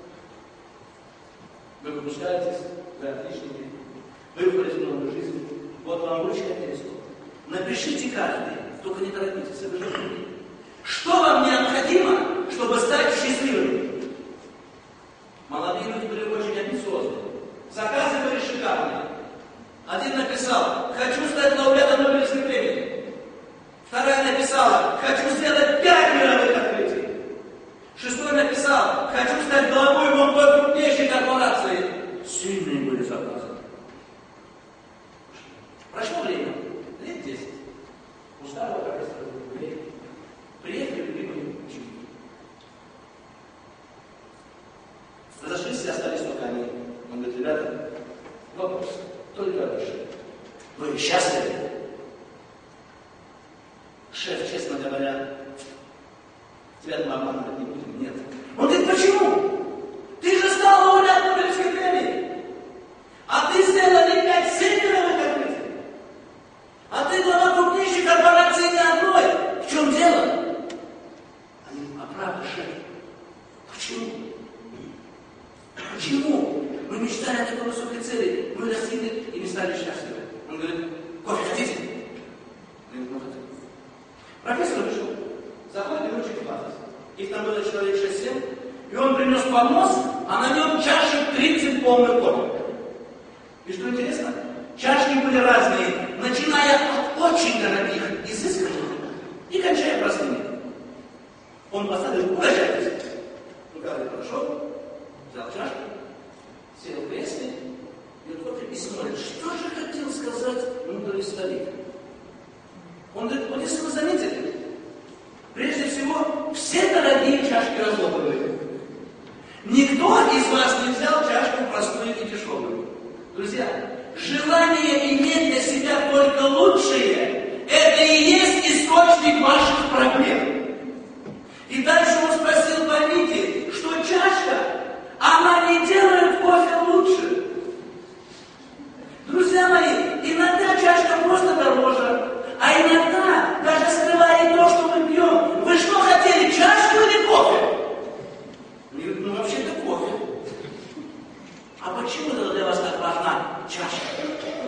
вы выпускаетесь, вы отличники, вы входите в новую жизнь. Вот вам ручка и листок. Напишите каждый, только не торопитесь, это же время. Что вам необходимо, чтобы стать счастливым? Молодые люди были очень амбициозны. Заказы были шикарные. Один написал: хочу стать лауреатом Нобелевской премии. Вторая написала: хочу сделать 5 мировых открытий. Шестой написал: хочу стать главой одной крупнейшей корпорации. Сильные были заказы. Прошло время, лет 10. У старого профессора говорят, тебя мы обманывать не будем. Нет. Он говорит, почему? Ты же стал лауреат Нобелевской премии. А ты сделали 5 северовых открытий. А ты глава крупнейшей корпорации не одной. В чем дело? Они, а правда, шеф? Почему? Почему? Мы мечтали о такой высокой цели, мы достигли и не стали счастливы. Он говорит, кофе хотите? Говорит, ну хотите. Профессор вышел, заходит девочек в класс. Их там было человек 6-7, и он принес поднос, а на нем чашек 30 полных кофе. И что интересно, чашки были разные, начиная от очень дорогих, изысканных, и кончая простыми. Он поставил, угощайтесь. Ну, говорит, хорошо, взял чашку, сел в кресле, пьет кофе и смотрит, что же хотел сказать мудрый старик. Он говорит, вот если вы заметили, прежде всего, все дорогие чашки разлопывают. Никто из вас не взял чашку простую и дешевую. Друзья, желание иметь для себя только лучшее, это и есть источник ваших проблем. И дальше он спросил, поймите, что чашка, она не делает кофе лучше. Друзья мои, иногда чашка просто дороже, а иногда даже скрывает то, что мы пьем. Вы что хотели, чашку или кофе? Ну, вообще-то кофе. А почему это для вас так важна чашка?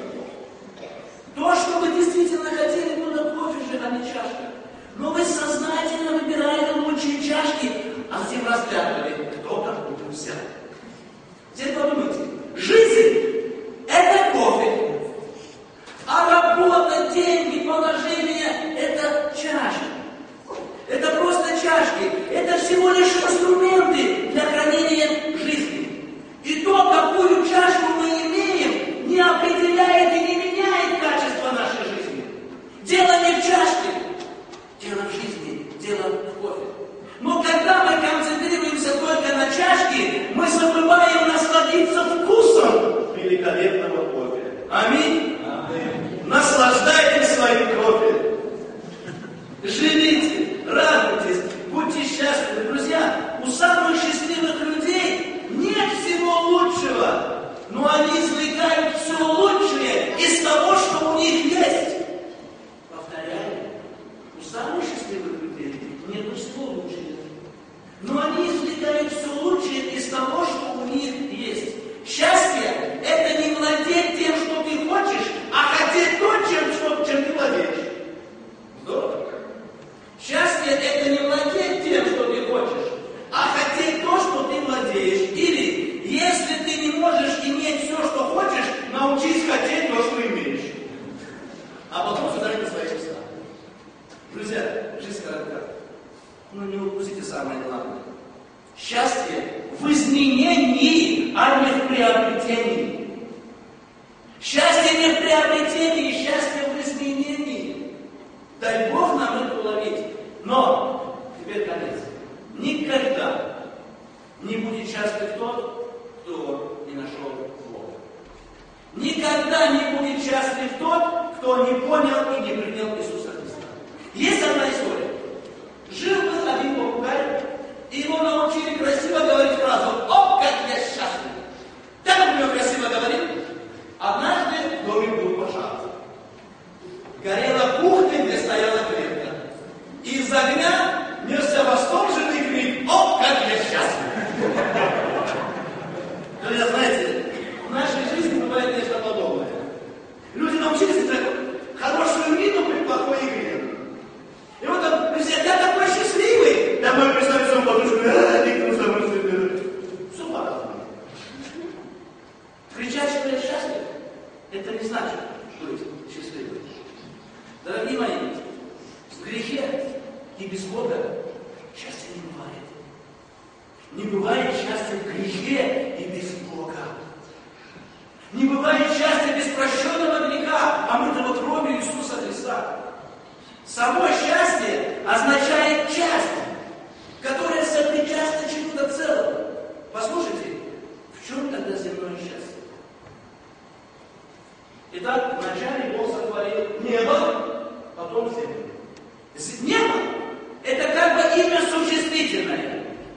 То, что вы действительно хотели, было кофе же, а не чашка. Но вы сознательно выбираете лучшие чашки, а затем разглядывали, кто какую взял. Теперь подумайте, жизнь – это кофе, а работа, деньги, положение – это чашки. Это просто чашки, это всего лишь инструменты для хранения жизни. И то, какую чашку мы имеем, не определяет и не меняет качество нашей жизни. Дело не в чашке, дело в жизни, дело в кофе. Но когда мы концентрируемся только на чашке, мы забываем насладиться вкусом великолепного кофе. Аминь. Аминь. Наслаждайтесь своим кофе. Живите, радуйтесь, будьте счастливы. Друзья, у самых счастливых людей нет всего лучшего, но они извлекают все лучшее из того, что у них есть. Повторяю, у самых счастливых людей нет всего лучшего, но они извлекают все лучшее из того, что у них есть. Счастье – это не владеть тем, что ты хочешь, а хотеть то, чем ты владеешь. Здорово. Счастье – это не владеть тем, что ты хочешь, а хотеть то, что ты владеешь. Или, если ты не можешь иметь все, что хочешь, научись хотеть то, что имеешь. А потом сюда на свои места. Друзья, жизнь коротка. Но не упустите самое главное. Счастье в изменении, а не в приобретении. Счастье не в приобретении, счастье в изменении. Дай Бог нам это уловить. Но, теперь конец. Никогда не будет счастлив тот, кто не нашел Бога. Никогда не будет счастлив тот, кто не понял и не принял Иисуса Христа. Есть одна история. Жил-был один попугай, и его научили красиво говорить фразу «О, как я счастлив!». Как он ее красиво говорит? Однажды в доме был пожар. Горела кухня, где стояла клетка. И из огня несся восторженный крик «О, как я счастлив!». Друзья, знаете, в нашей жизни бывает нечто подобное. Люди научились делать хорошую мину при плохой игре. И вот он, друзья, я такой счастливый. Я могу представить свою подушку, никто со мной все по-разному. Кричать, что я счастлив, это не значит быть счастливым. Дорогие мои, в грехе и без Бога счастья не бывает. Не бывает счастья в грехе и без Бога. Не бывает счастья без прощенного греха, омытого кровью Иисуса Христа. Само счастье означает часть, которая сопричастна чему-то целому. Послушайте, в чем тогда земное счастье? Итак, вначале Бог сотворил небо, потом землю. Небо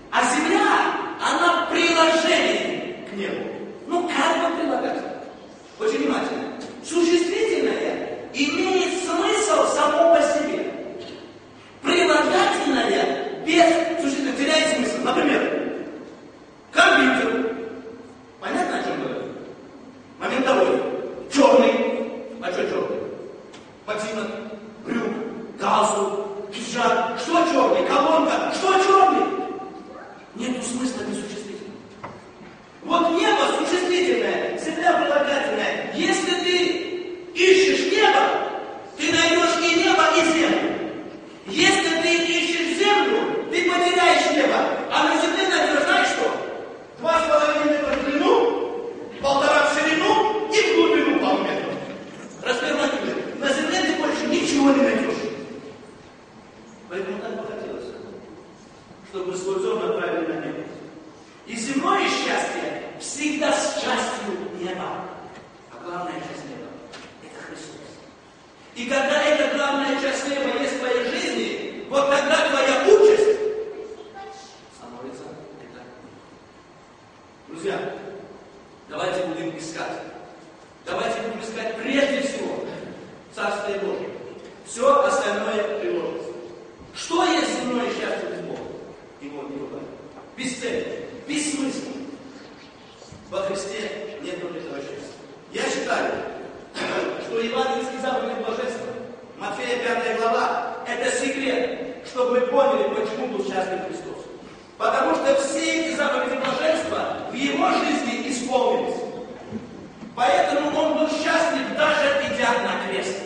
А земля, она приложение к небу. Ну, как бы прилагать? Очень внимательно. Существительное имеет смысл само по себе. Прилагательное без существительного теряет смысл. Например, компьютер. Понятно, о чем говорю? Моментовой. Черный. А что черный? Ботинок, брюк, галстук, пиджак. Что черный? Колонка. Что черный? Нету смысла без существительного. Вот небо существительное, земля прилагательное. Если ты ищешь небо, ты найдешь и небо, и землю. Если ты ищешь землю, ты потеряешь небо. А на земле найдешь, знаешь что? 2,5 метра в длину, 1,5 в ширину и в глубину полметра. Развернуть. На земле ты больше ничего не найдешь. Поэтому так бы хотелось, чтобы свой взор направили на небо. И земное счастье всегда с частью неба. А главная часть неба – это Христос. И когда эта главная часть неба есть в твоей жизни, вот тогда твоя участь становится это. Друзья, давайте будем искать. Давайте будем искать прежде всего Царствие Божие. Все остальное приложится. Что есть земное счастье без Бога? Его не бывает. Бесцельно, бессмысленно. Во Христе нет только этого счастья. Я считаю, что евангельские заповеди блаженства, Матфея 5 глава, это секрет, чтобы мы поняли, почему был счастлив Христос. Потому что все эти заповеди блаженства в его жизни исполнились. Поэтому он был счастлив, даже идя на крест.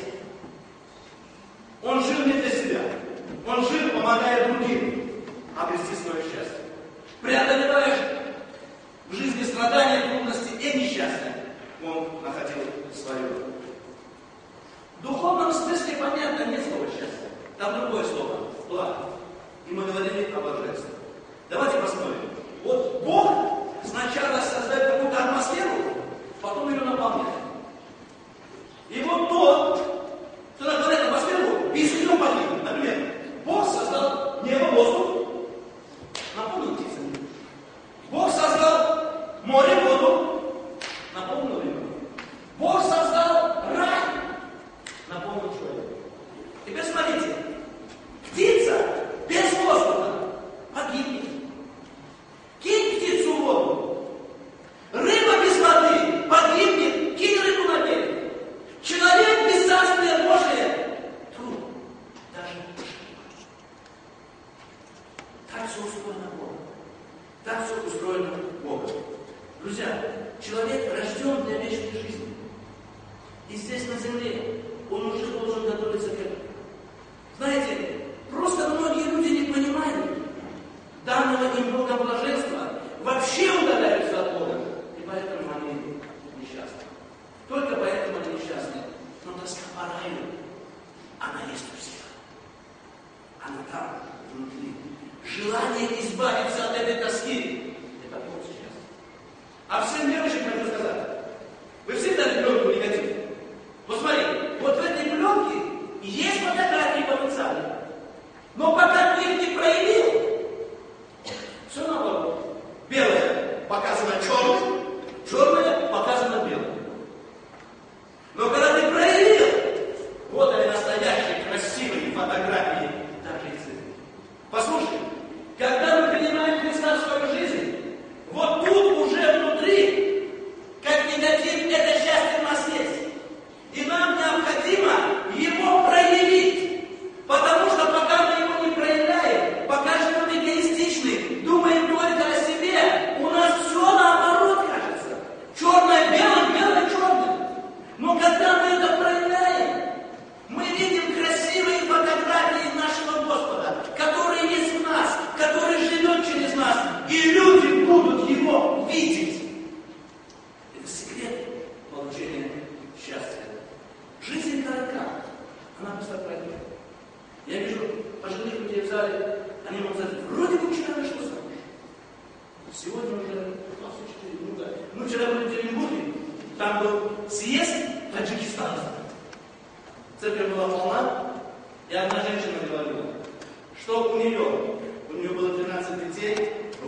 Он жил не для себя. Он жил, помогая другим обрести свое счастье. Преодолеваешь в жизни страдания, трудности и несчастья, он находил свое. В духовном смысле, понятно, нет слова счастья. Там другое слово – благо. И мы говорили о блаженстве. Давайте посмотрим. Вот Бог сначала создает какую-то атмосферу, потом ее наполняет. И вот тот, кто наполняет атмосферу, без нее погибнет. Например, Бог создал небо, воздух, наполнил птицами. Бог создал море, воду, наполнил рыбу. Бог создал рай, наполнил человека. Теперь смотрите, птица без воздуха погибнет. Кинь птицу в воду. Рыба без воды погибнет, кинь рыбу на берег. Человек без Царствия Божия труд. Даже так все устроено Богом. Так все устроено Богом. Друзья, человек рожден для вечной жизни. И здесь на земле он уже должен готовиться к этому. Знаете, просто многие люди не понимают данного им Богом блаженства, вообще удаляются от Бога. И поэтому они несчастны. Только поэтому они несчастны. Но тоска по раю, она есть у всех. Она там, внутри. Желание избавиться от этой тоски – это Бог счастья. А всем девочкам хочу сказать, вы все дали пленку негатив? Вот смотри, вот в этой пленке есть фотографии потенциальные. Но пока ты их не проявил, все наоборот. Белое показано черным, черное показано белым. Но когда ты проявил, вот они настоящие, красивые фотографии, даже и цветы. Послушай, когда мы принимаем Христа в свою жизнь, вот тут уже внутри, как негатив, это счастье в нас есть. И нам необходимо его проявить. Потому что пока мы его не проявляем, пока живем эгоистичны, думаем только о себе, у нас все наоборот кажется. Черное белым, белое черным. Но когда мы это проявляем, мы видим красивые фотографии нашего Господа, которые есть в нас, который живет через нас, и люди будут его видеть. Это секрет получения счастья. Жизнь коротка, она быстро пройдет. Я вижу пожилых людей в зале, они могут сказать, вроде бы вчера нашло замуж. Сегодня уже 24 минуты. Мы вчера были в Екатеринбурге, там был съезд Таджикистана. Церковь была полна, и одна женщина говорила, что у нее было 13 детей,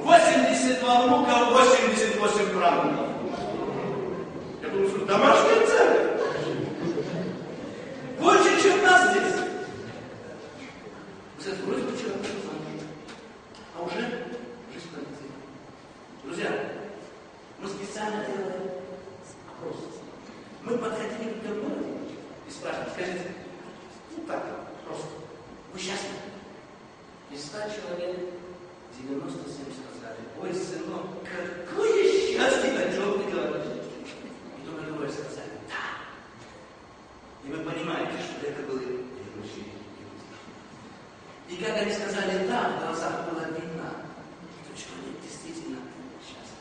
внука 88 правнуков. Я думаю, что домашняя церковь. Больше, чем нас здесь. Кстати, вроде бы вчера пошел замуж. А уже жизнь полетела. Друзья, мы специально делаем опрос. Мы подходили к другому и спрашиваем, скажите, ну так, просто, вы счастливы? Из 100 человек 97 сказали, ой, сынок, какое счастье, о чем ты говоришь? И только двое сказали, да. И вы понимаете, что это были верующие люди. И как они сказали да, в глазах была видна, что человек действительно счастлив.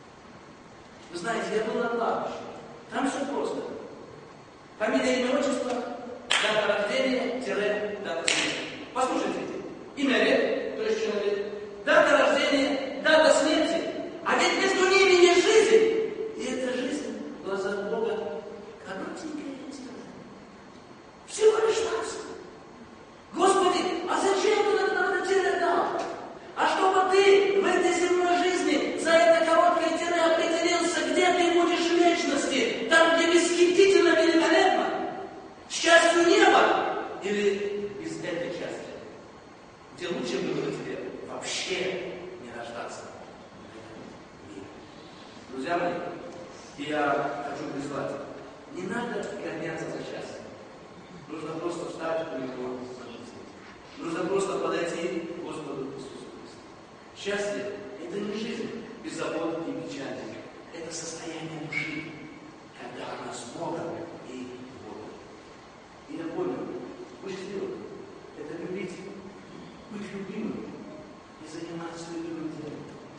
Вы знаете, я был на кладбище. Там все просто. Фамилия, имя, отчество, дата рождения, дата смерти. Послушайте, имя Лев, то есть человек, дата рождения, дата смерти. А ведь между ними есть жизнь. И эта жизнь в глазах Бога коротенькая истина. Всего лишь нас. Господи, а зачем ты нам тире дал? А чтобы ты в этой земной жизни за это короткое тире определился, где ты будешь в вечности, там, где восхитительно, великолепно, счастью неба или из этой части, где лучше было тебе вообще не рождаться в этом мире. Друзья мои, я хочу призвать, не надо гоняться за счастьем. Нужно просто встать у него. Нужно просто подойти к Господу Иисусу Христу. Счастье – это не жизнь без забот и печали. Это состояние души, когда она с Богом и Богом. И я понял, быть счастливым – это любить, быть любимым и заниматься любимым делом.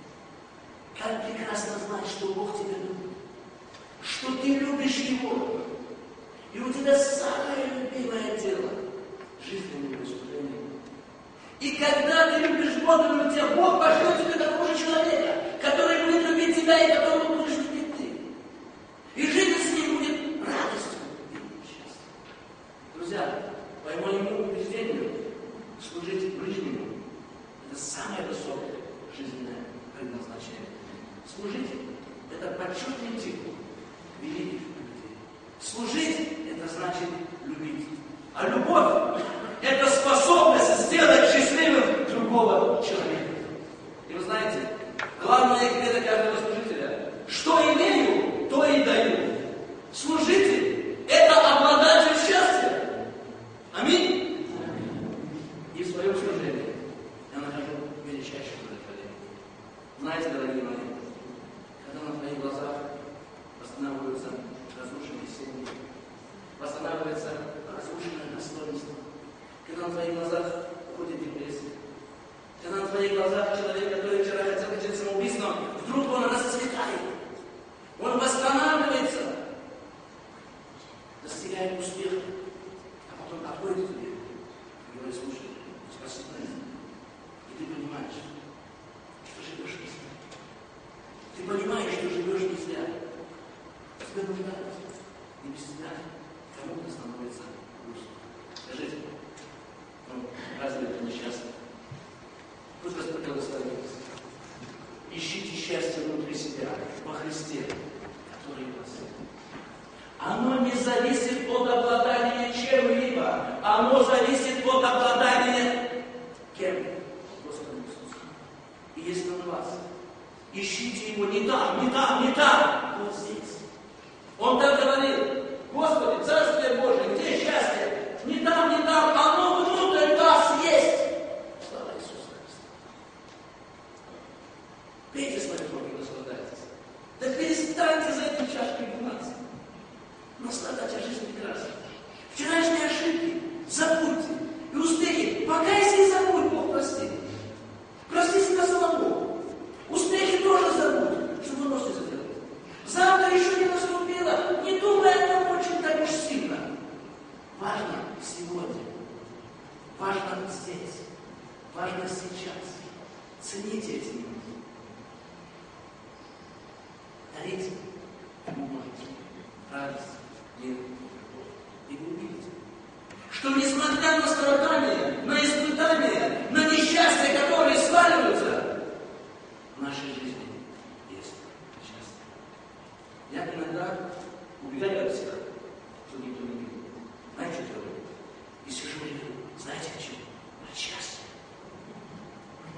Как прекрасно знать, что Бог тебя любит, что ты любишь Его, и у тебя самое любимое дело – жизненное служение. И когда ты любишь Бога, но тебя Бог пошлет тебе такого же человека, который будет любить тебя и которого будешь любить ты. И жизнь с ним будет радостью и счастьем. Друзья, по моему убеждению, служить ближнему – это самое высокое жизненное предназначение. Служить – это почетный титул великих людей. Служить – это значит любить. А любовь – это способность сделать счастливым другого человека. И вы знаете, главное кредо каждого служителя – что имею, то и даю. Служитель – это обладатель счастья. Аминь? И в своем служении я нахожу величайшее удовлетворение. Знаете, дорогие мои, когда на твоих глазах восстанавливаются разрушенные семьи, восстанавливается разрушенное достоинство, когда на твоих глазах уходит депрессия, когда на твоих глазах человек, который вчера хотел кончить самоубийством, вдруг он расцветает, он восстанавливается, достигает успеха, а потом отходит к тебе и говорит: слушай, спасибо, и ты понимаешь, что живешь не зря. Ты понимаешь, что живешь не зря. Тебя нуждаются, и без тебя кому-то становится грустно. Скажите, разве это несчастно? Пусть Господь благословит. Ищите счастье внутри себя, во Христе, который в вас. Оно не зависит от обладания чем-либо. Оно зависит от обладания кем? Господом Иисусом. И если он в вас, ищите его не там, не там, не там, вот здесь. Он так говорил: Господи, Царствие Божие, где счастье? Не там, не там, оно внутрь вас есть. Слава Иисусу Христу. Пейте свои кровь, наслаждайтесь. Да перестаньте за этой чашкой гнаться. Наслаждаться жизнью прекрасно. Вчерашние ошибки забудьте. И успехи покайся и забудь, Бог простит. Прости себя самому. Успехи тоже забудь, что вы можете сделать. Завтра еще не наступило, не думай о том очень так уж сильно. Важно сегодня, важно здесь, важно сейчас. Цените эти минуты. Дарите ему можете радость, мир, и вы увидите, что несмотря на страдания, на испытания, на несчастья, которые сваливаются в нашей жизни,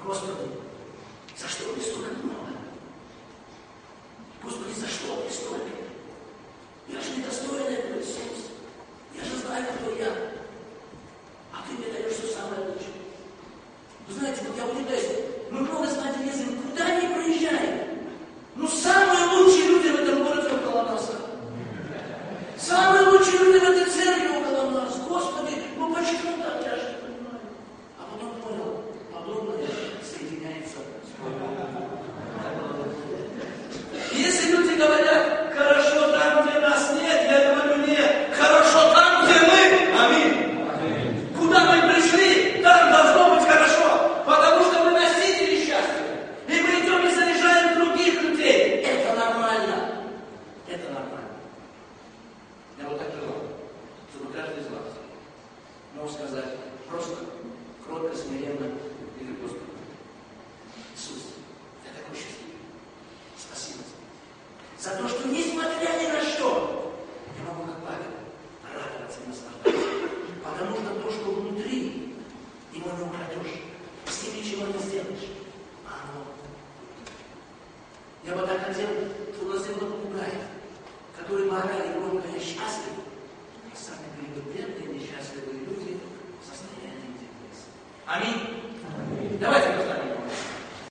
Господи, за что мне столько много? Господи, за что мне столько? Я же недостоин этого, Иисус. Я же знаю, кто я. А ты мне даешь все самое лучшее. Вы знаете, вот я удивляюсь, мы много, знаете, ездим, куда не проезжаем.